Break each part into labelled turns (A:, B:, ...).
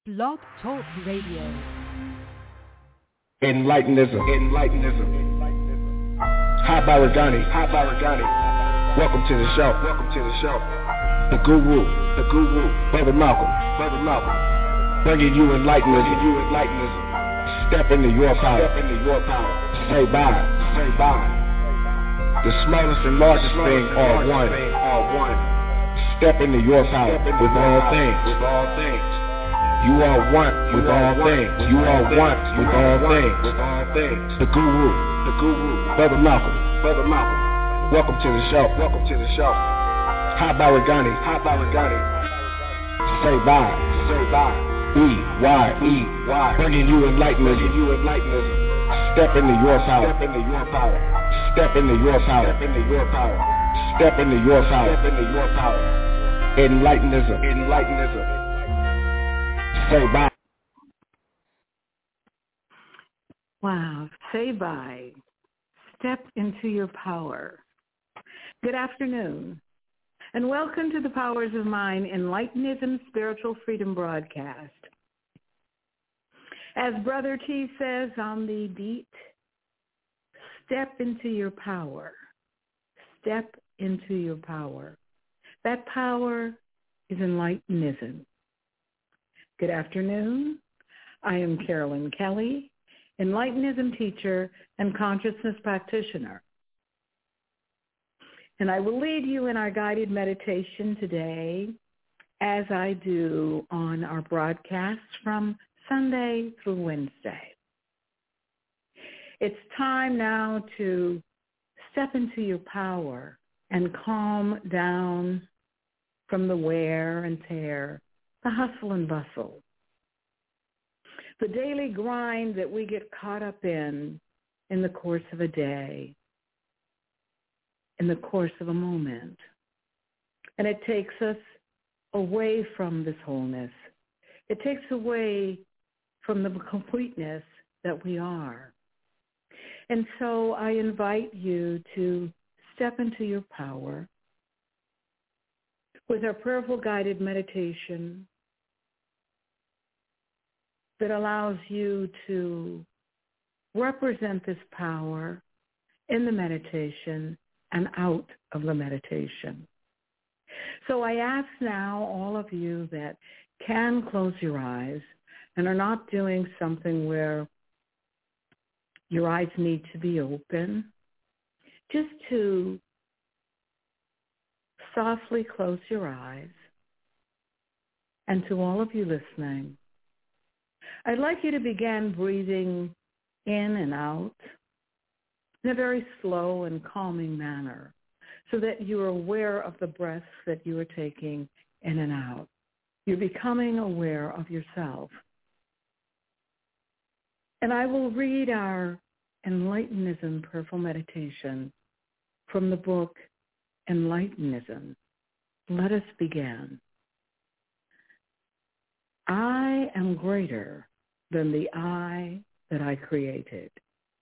A: Blog Talk Radio.
B: Enlightenism. Hi Baragani. Welcome to the show. The Guru. Brother Malcolm. Bringing you enlightenism. Step into your power. Say bye. The smallest and largest thing are one. Step into your power with all things. You are one with all things. The Guru. Brother Malcolm. Welcome to the show. Hi Baragani. Say bye. E-Y. Bringing you enlightenism. Step into your power. Step into your power. Enlightenism. Say bye.
C: Wow. Say bye. Step into your power. Good afternoon, and welcome to the Powers of Mind Enlightenism Spiritual Freedom broadcast. As Brother T says on the beat, step into your power. Step into your power. That power is Enlightenism. Good afternoon. I am Carolyn Kelly, Enlightenism teacher and consciousness practitioner. And I will lead you in our guided meditation today, as I do on our broadcasts from Sunday through Wednesday. It's time now to step into your power and calm down from the wear and tear, the hustle and bustle, the daily grind that we get caught up in the course of a day, in the course of a moment. And it takes us away from this wholeness. It takes away from the completeness that we are. And so I invite you to step into your power with our prayerful guided meditation that allows you to represent this power in the meditation and out of the meditation. So I ask now all of you that can close your eyes and are not doing something where your eyes need to be open, just to softly close your eyes. And to all of you listening, I'd like you to begin breathing in and out in a very slow and calming manner so that you are aware of the breaths that you are taking in and out. You're becoming aware of yourself. And I will read our Enlightenism Prayerful Meditation from the book Enlightenism. Let us begin. I am greater than the I that I created.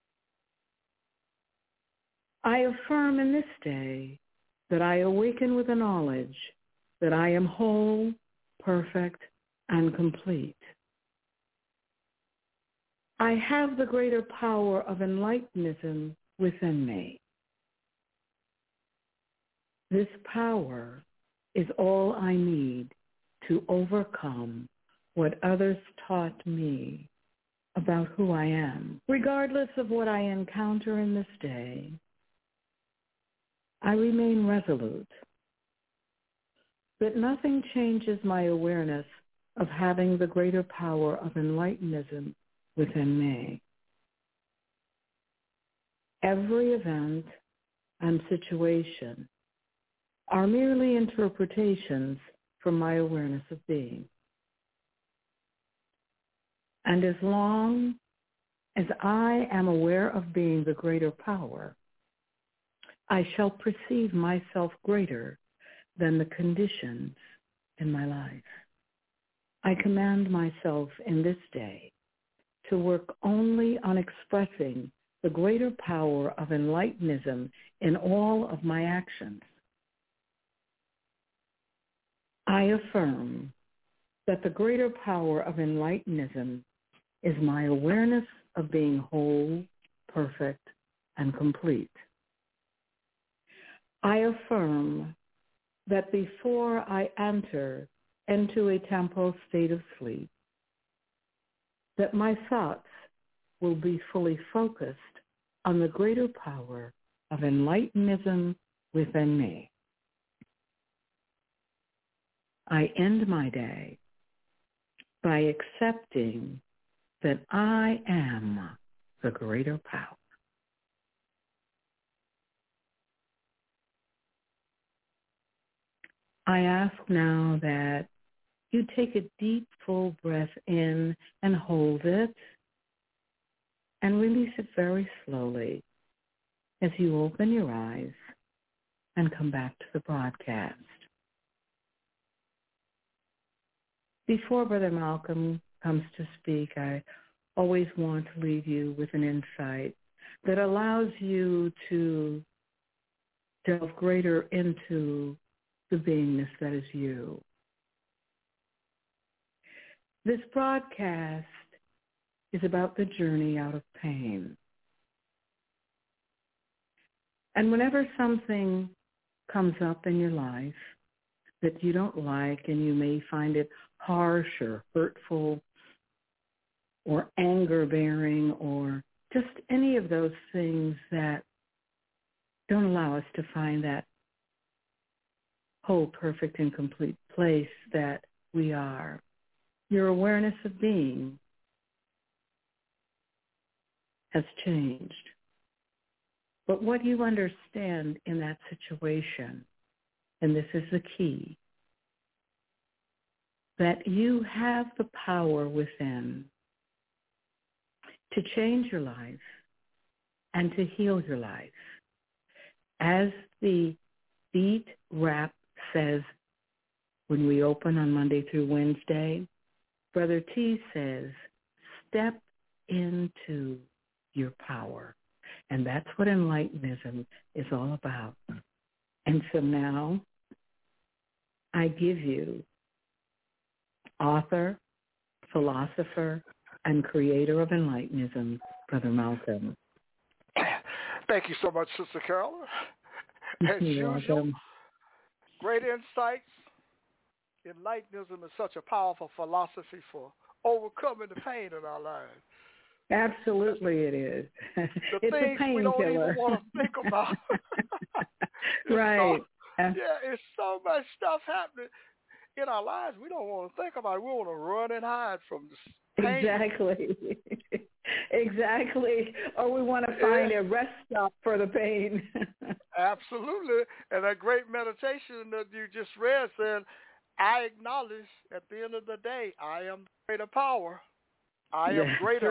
C: I affirm in this day that I awaken with the knowledge that I am whole, perfect, and complete. I have the greater power of Enlightenism within me. This power is all I need to overcome what others taught me about who I am. Regardless of what I encounter in this day, I remain resolute. But nothing changes my awareness of having the greater power of Enlightenism within me. Every event and situation are merely interpretations from my awareness of being. And as long as I am aware of being the greater power, I shall perceive myself greater than the conditions in my life. I command myself in this day to work only on expressing the greater power of Enlightenism in all of my actions. I affirm that the greater power of Enlightenism is my awareness of being whole, perfect, and complete. I affirm that before I enter into a temporal state of sleep, that my thoughts will be fully focused on the greater power of Enlightenism within me. I end my day by accepting that I am the greater power. I ask now that you take a deep, full breath in and hold it and release it very slowly as you open your eyes and come back to the broadcast. Before Brother Malcolm comes to speak, I always want to leave you with an insight that allows you to delve greater into the beingness that is you. This broadcast is about the journey out of pain. And whenever something comes up in your life that you don't like and you may find it harsh or hurtful or anger-bearing or just any of those things that don't allow us to find that whole, perfect, and complete place that we are, your awareness of being has changed. But what you understand in that situation, and this is the key, that you have the power within to change your life and to heal your life. As the beat rap says when we open on Monday through Wednesday, Brother T says, step into your power. And that's what Enlightenism is all about. And so now I give you author, philosopher, and creator of Enlightenism, Brother Malcolm.
A: Thank you so much, Sister Carol. As usual, great insights. Enlightenism is such a powerful philosophy for overcoming the pain in our lives.
C: Absolutely it is.
A: The
C: it's
A: things
C: a painkiller.
A: we don't even want to think about.
C: Right.
A: It's so much stuff happening in our lives we don't want to think about it. We want to run and hide from this pain.
C: Exactly. Exactly. Or we want to find a rest stop for the pain.
A: Absolutely. And that great meditation that you just read said, I acknowledge at the end of the day, I am greater power. I am greater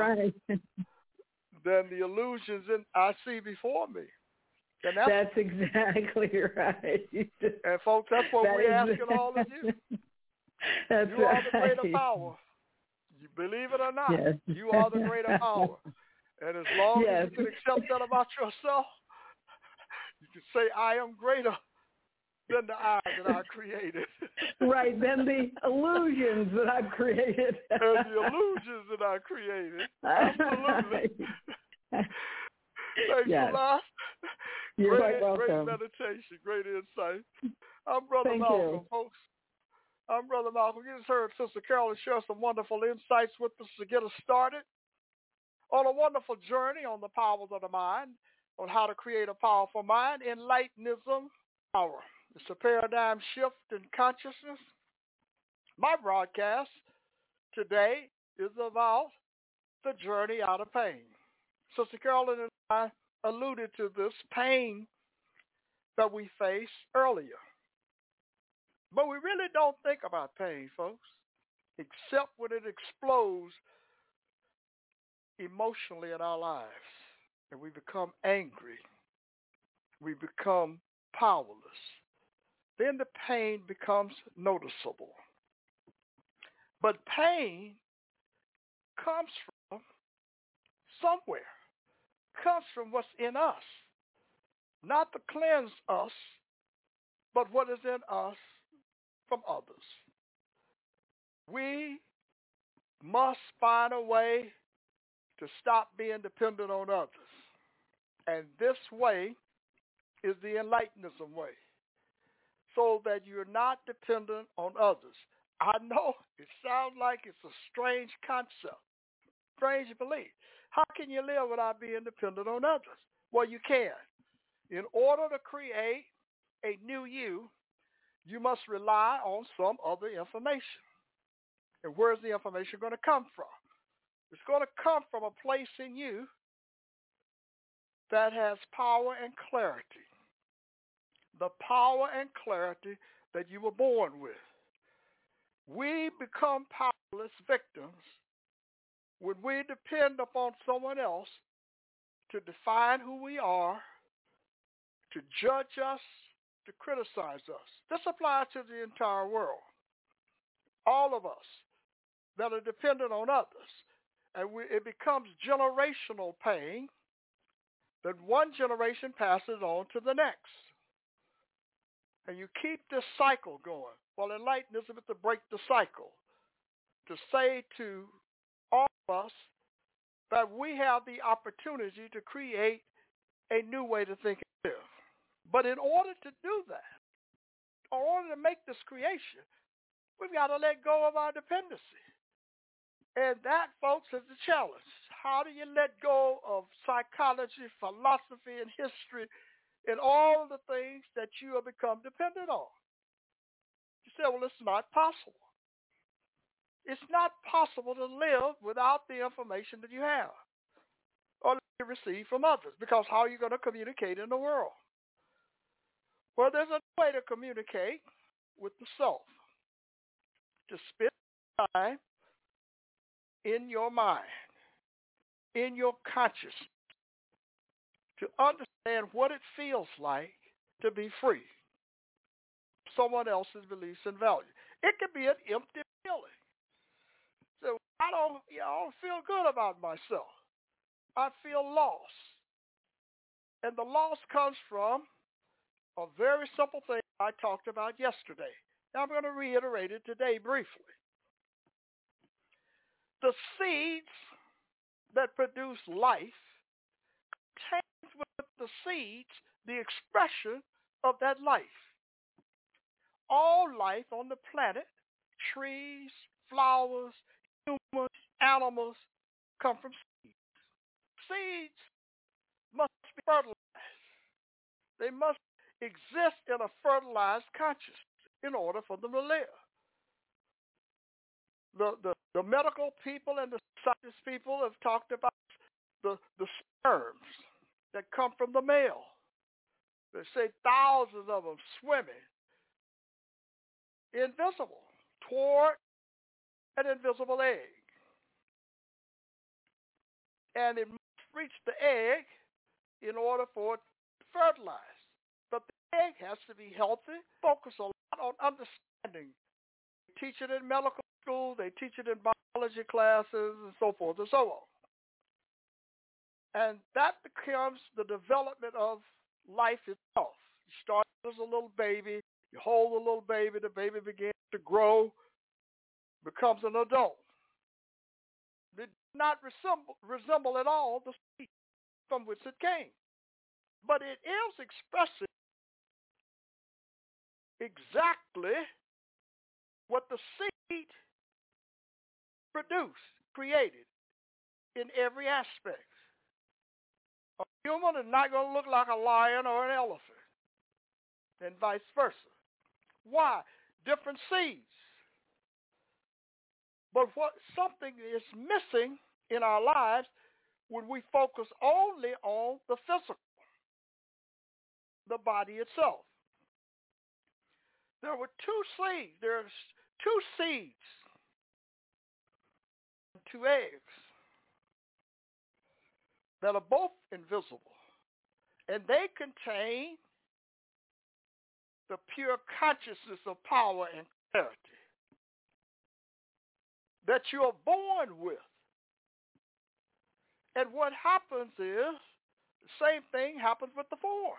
A: than the illusions I see before me. And
C: that's exactly right.
A: And folks, that's what we're asking all of you.
C: That's
A: you are the greater power. You believe it or not, you are the greater power. And as long as you can accept that about yourself, you can say, I am greater than the I that I created.
C: Right, than the illusions that I've created.
A: And the illusions that I created. Absolutely. Thanks a lot.
C: You're quite welcome.
A: Great meditation, great insight. I'm Brother Malcolm, folks. I'm Brother Malcolm. You just heard Sister Carolyn share some wonderful insights with us to get us started on a wonderful journey on the powers of the mind, on how to create a powerful mind, Enlightenism power. It's a paradigm shift in consciousness. My broadcast today is about the journey out of pain. Sister Carolyn and I alluded to this pain that we face earlier. But we really don't think about pain, folks, except when it explodes emotionally in our lives and we become angry. We become powerless. Then the pain becomes noticeable. But pain comes from somewhere, comes from what's in us, not to cleanse us, but what is in us from others. We must find a way to stop being dependent on others. And this way is the Enlightenism way, so that you're not dependent on others. I know it sounds like it's a strange concept, strange belief. How can you live without being dependent on others? Well, you can. In order to create a new you, you must rely on some other information. And where's the information going to come from? It's going to come from a place in you that has power and clarity. The power and clarity that you were born with. We become powerless victims when we depend upon someone else to define who we are, to judge us, to criticize us. This applies to the entire world. All of us that are dependent on others. And it becomes generational pain that one generation passes on to the next. And you keep this cycle going. Well, Enlightenism is to break the cycle, to say to all of us that we have the opportunity to create a new way to think and live. But in order to do that, in order to make this creation, we've got to let go of our dependency. And that, folks, is the challenge. How do you let go of psychology, philosophy, and history, and all of the things that you have become dependent on? You say, well, it's not possible. It's not possible to live without the information that you have or that you receive from others, because how are you going to communicate in the world? Well, there's a way to communicate with the self, to spend time in your mind, in your consciousness, to understand what it feels like to be free from someone else's beliefs and values. It can be an empty feeling. So I don't feel good about myself. I feel lost. And the loss comes from a very simple thing I talked about yesterday. Now I'm going to reiterate it today briefly. The seeds that produce life contains with the seeds the expression of that life. All life on the planet, trees, flowers, humans, animals, come from seeds. Seeds must be fertilized. They must exist in a fertilized consciousness in order for them to live. The medical people and the science people have talked about the sperms that come from the male. They say thousands of them swimming invisible toward an invisible egg. And it must reach the egg in order for it to fertilize. But the egg has to be healthy. Focus a lot on understanding. They teach it in medical school, they teach it in biology classes, and so forth and so on. And that becomes the development of life itself. You start as a little baby, you hold the little baby, the baby begins to grow, becomes an adult. It does not resemble at all the seed from which it came. But it is expressing exactly what the seed produced, created in every aspect. A human is not going to look like a lion or an elephant, and vice versa. Why? Different seeds. But something is missing in our lives when we focus only on the physical, the body itself. There were there's two seeds, two eggs that are both invisible, and they contain the pure consciousness of power and clarity that you are born with. And what happens is the same thing happens with the form.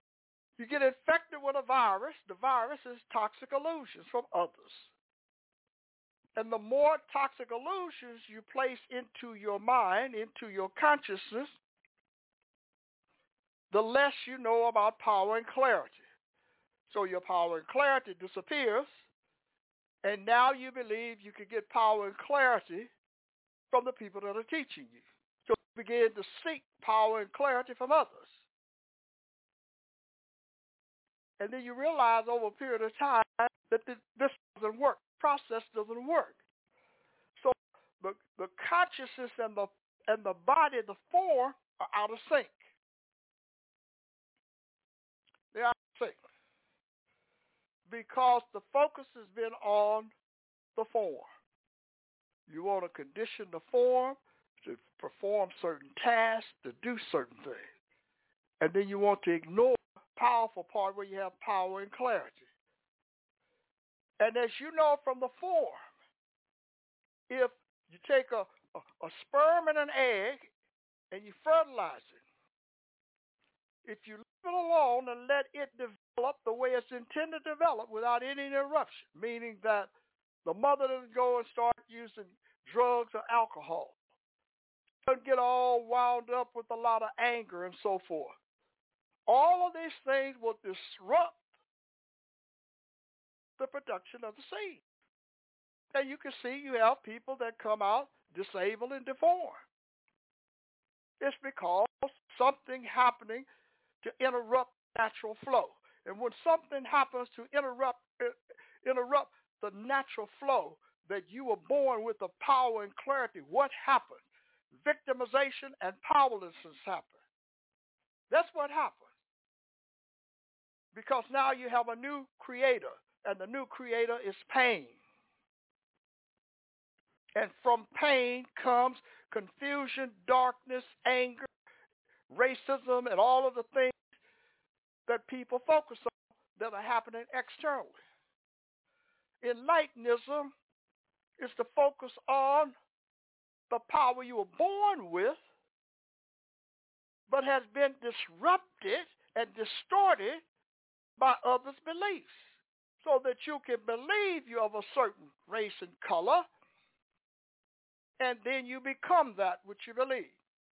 A: You get infected with a virus. The virus is toxic illusions from others. And the more toxic illusions you place into your mind, into your consciousness, the less you know about power and clarity. So your power and clarity disappears, and now you believe you can get power and clarity from the people that are teaching you. So you begin to seek power and clarity from others. And then you realize over a period of time that this doesn't work. Process doesn't work. So the consciousness and the body, the form, are out of sync. They're out of sync. Because the focus has been on the form. You want to condition the form to perform certain tasks, to do certain things. And then you want to ignore the powerful part where you have power and clarity. And as you know from the form, if you take a sperm and an egg and you fertilize it, if you leave it alone and let it develop the way it's intended to develop without any interruption, meaning that the mother doesn't go and start using drugs or alcohol, doesn't get all wound up with a lot of anger and so forth. All of these things will disrupt the production of the seed. And you can see you have people that come out disabled and deformed. It's because something happening to interrupt natural flow. And when something happens to interrupt the natural flow that you were born with the power and clarity, what happened? Victimization and powerlessness happen. That's what happens. Because now you have a new creator, and the new creator is pain. And from pain comes confusion, darkness, anger, racism, and all of the things that people focus on that are happening externally. Enlightenism is to focus on the power you were born with, but has been disrupted and distorted by others' beliefs, so that you can believe you're of a certain race and color, and then you become that which you believe.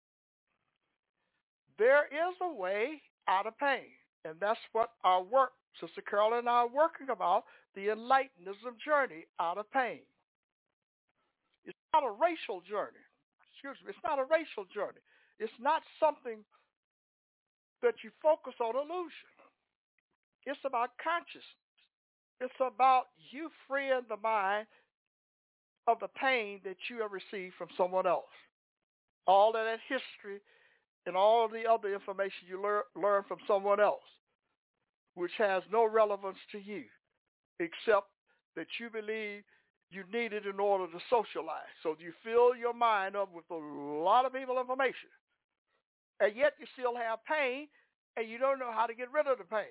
A: There is a way out of pain, and that's what our work, Sister Carol and I are working about, the Enlightenism journey out of pain. It's not a racial journey. It's not a racial journey. It's not something that you focus on illusion. It's about consciousness. It's about you freeing the mind of the pain that you have received from someone else. All of that history and all of the other information you learn from someone else, which has no relevance to you, except that you believe you need it in order to socialize. So you fill your mind up with a lot of people's information, and yet you still have pain, and you don't know how to get rid of the pain.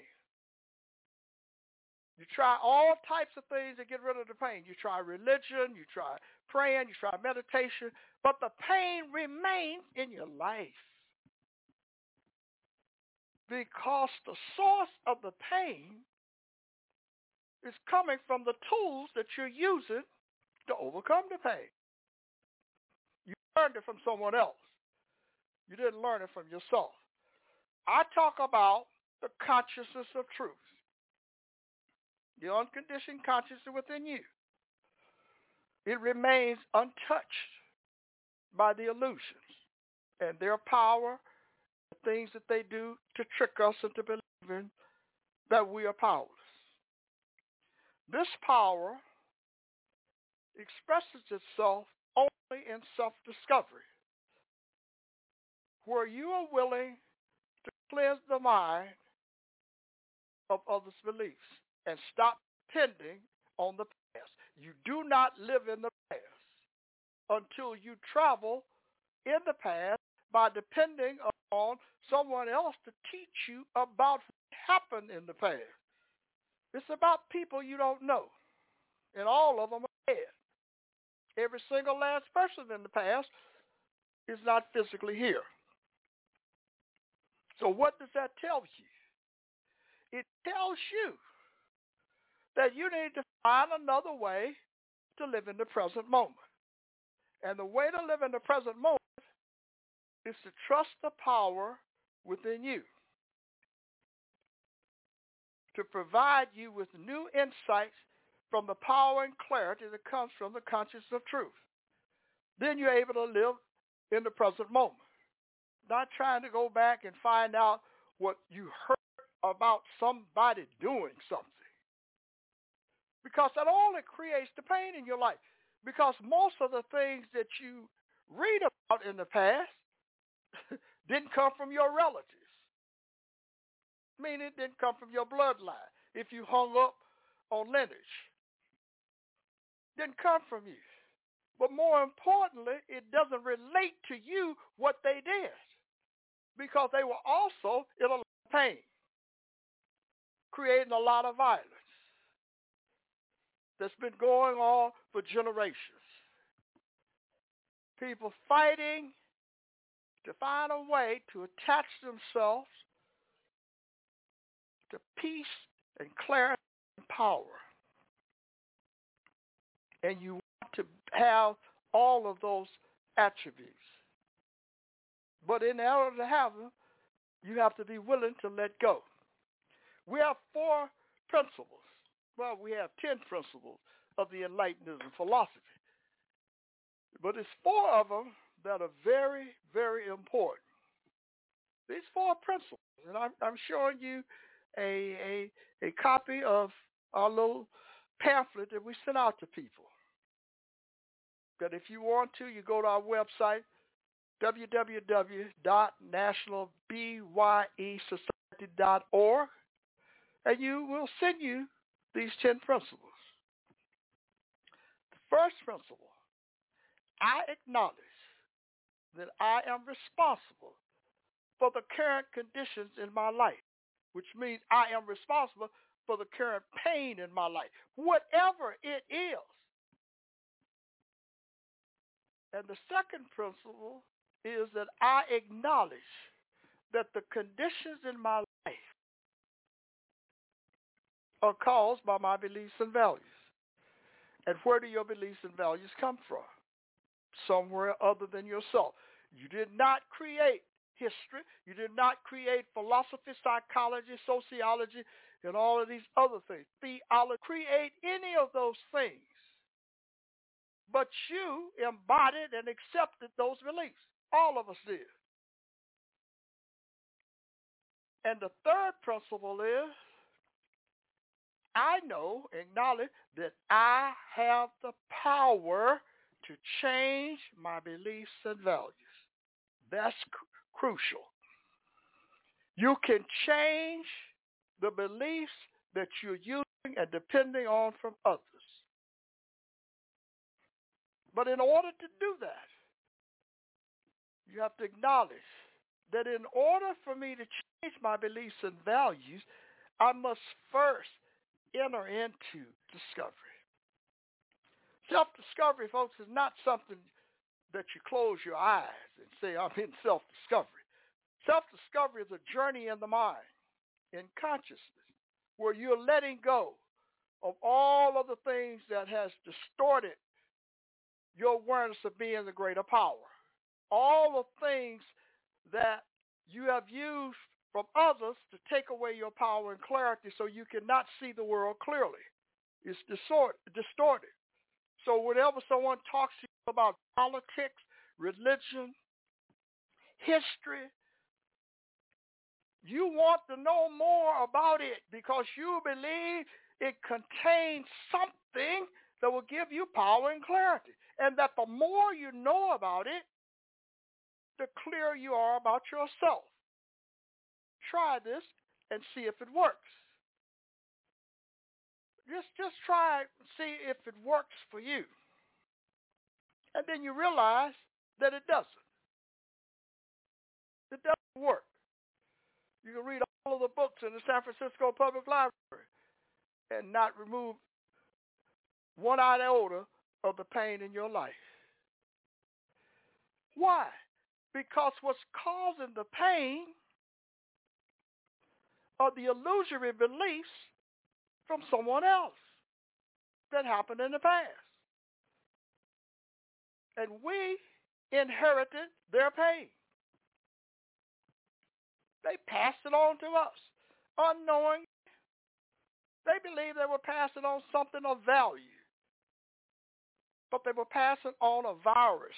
A: You try all types of things to get rid of the pain. You try religion, you try praying, you try meditation, but the pain remains in your life. Because the source of the pain is coming from the tools that you're using to overcome the pain. You learned it from someone else. You didn't learn it from yourself. I talk about the consciousness of truth. The unconditioned consciousness within you. It remains untouched by the illusions and their power, the things that they do to trick us into believing that we are powerless. This power expresses itself only in self-discovery, where you are willing to cleanse the mind of others' beliefs and stop depending on the past. You do not live in the past until you travel in the past by depending on someone else to teach you about what happened in the past. It's about people you don't know, and all of them are dead. Every single last person in the past is not physically here. So what does that tell you? It tells you that you need to find another way to live in the present moment. And the way to live in the present moment is to trust the power within you to provide you with new insights from the power and clarity that comes from the consciousness of truth. Then you're able to live in the present moment, not trying to go back and find out what you heard about somebody doing something. Because that only creates the pain in your life. Because most of the things that you read about in the past didn't come from your relatives. Meaning it didn't come from your bloodline. If you hung up on lineage, didn't come from you. But more importantly, it doesn't relate to you what they did, because they were also in a lot of pain, creating a lot of violence that's been going on for generations. People fighting to find a way to attach themselves to peace and clarity and power. And you want to have all of those attributes. But in order to have them, you have to be willing to let go. We have 4 principles. Well, we have 10 principles of the Enlightenism philosophy. But it's 4 of them that are very, very important. These 4 principles, and I'm showing you a copy of our little pamphlet that we sent out to people. But if you want to, you go to our website, www.nationalbyesociety.org, and you will send you these 10 principles. The first principle, I acknowledge that I am responsible for the current conditions in my life, which means I am responsible for the current pain in my life, whatever it is. And the second principle is that I acknowledge that the conditions in my life are caused by my beliefs and values. And where do your beliefs and values come from? Somewhere other than yourself. You did not create history. You did not create philosophy, psychology, sociology, and all of these other things. Theology, create any of those things. But you embodied and accepted those beliefs. All of us did. And the third principle is, I know, acknowledge that I have the power to change my beliefs and values. That's crucial. You can change the beliefs that you're using and depending on from others. But in order to do that, you have to acknowledge that in order for me to change my beliefs and values, I must first enter into discovery. Self-discovery, folks, is not something that you close your eyes and say, I'm in self-discovery. Self-discovery is a journey in the mind, in consciousness, where you're letting go of all of the things that has distorted your awareness of being the greater power. All the things that you have used from others to take away your power and clarity so you cannot see the world clearly. It's distorted. So whenever someone talks to you about politics, religion, history, you want to know more about it because you believe it contains something that will give you power and clarity. And that the more you know about it, the clearer you are about yourself. Try this and see if it works. Just try and see if it works for you. And then you realize that it doesn't. It doesn't work. You can read all of the books in the San Francisco Public Library and not remove one iota of the pain in your life. Why? Because what's causing the pain are the illusory beliefs from someone else that happened in the past. And we inherited their pain. They passed it on to us, unknowing. They believed they were passing on something of value, but they were passing on a virus,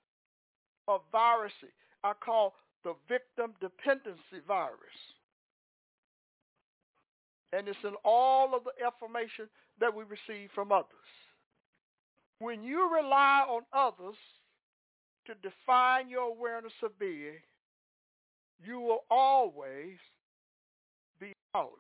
A: I call the victim dependency virus. And it's in all of the information that we receive from others. When you rely on others to define your awareness of being, you will always be powerless.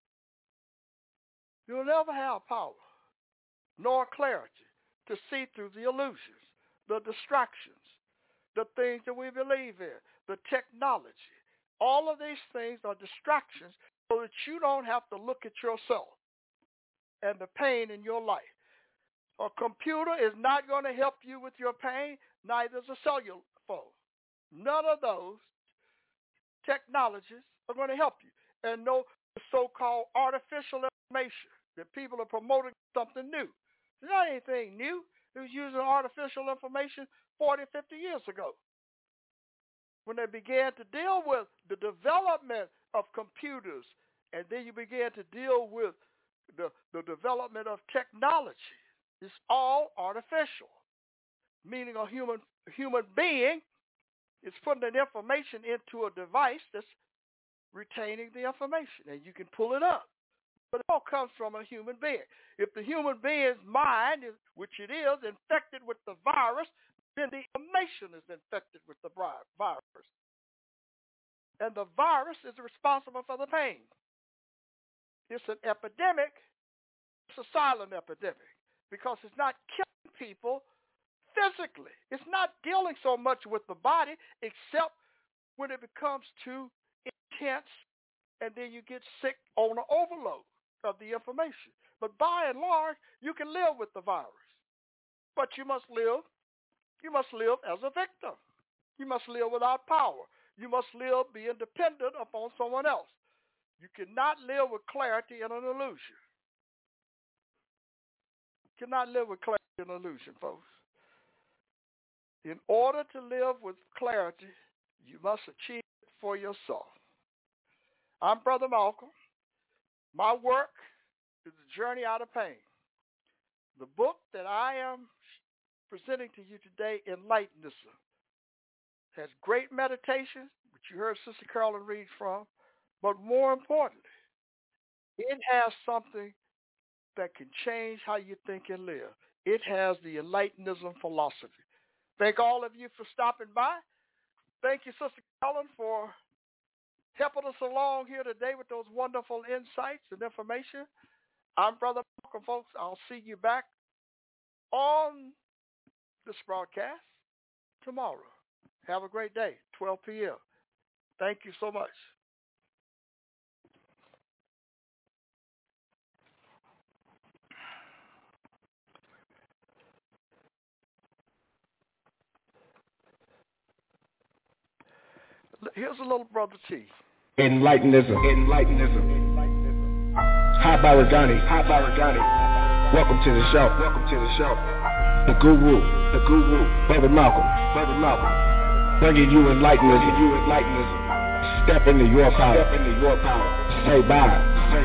A: You'll never have power nor clarity to see through the illusions, the distractions, the things that we believe in, the technology. All of these things are distractions so that you don't have to look at yourself and the pain in your life. A computer is not going to help you with your pain, neither is a cellular phone. None of those technologies are going to help you. And no so-called artificial information that people are promoting something new. It's not anything new. It was using artificial information 40, 50 years ago when they began to deal with the development of computers, and then you began to deal with the development of technology. It's all artificial, meaning a human being is putting that information into a device that's retaining the information, and you can pull it up. But it all comes from a human being. If the human being's mind, which it is, infected with the virus, then the information is infected with the virus. And the virus is responsible for the pain. It's an epidemic. It's a silent epidemic because it's not killing people physically. It's not dealing so much with the body except when it becomes too intense, and then you get sick on an overload of the information. But by and large, you can live with the virus. But you must live as a victim. You must live without power. You must live being dependent upon someone else. You cannot live with clarity in an illusion. You cannot live with clarity in an illusion, folks. In order to live with clarity, you must achieve it for yourself. I'm Brother Malcolm. My work is the journey out of pain. The book that I am presenting to you today, Enlightenism, has great meditation, which you heard Sister Carolyn read from, but more importantly, it has something that can change how you think and live. It has the Enlightenism philosophy. Thank all of you for stopping by. Thank you, Sister Carolyn, for helping us along here today with those wonderful insights and information. I'm Brother Malcolm, folks. I'll see you back on this broadcast tomorrow. Have a great day, 12 p.m. Thank you so much. Here's a little Brother T.
B: Enlightenism. Hi, Baragani. Welcome to the show. The Guru. Brother Malcolm. Bringing you enlightenism. Step into your power. Say bye.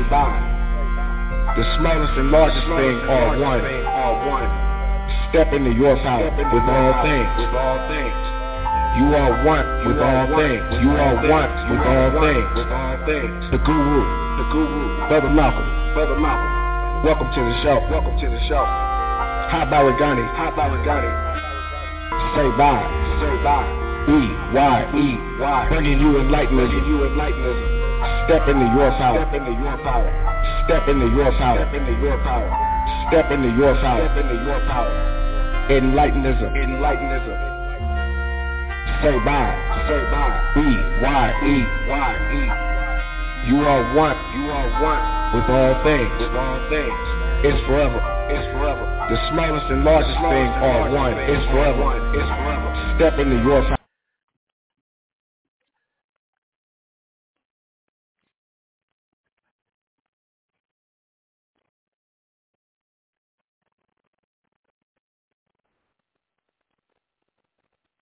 B: The smallest and largest thing are one. Step into your power with all things. You are one with all things. The Guru. Brother Malcolm. Welcome to the show. Hi, Baragani. Say bye. E-Y-E. Bringing you enlightenism. Step into your power. Enlightenism. Say bye. E-Y-E. You are one with all things. It's forever. The smallest and largest thing are one. It's forever. Step into your power.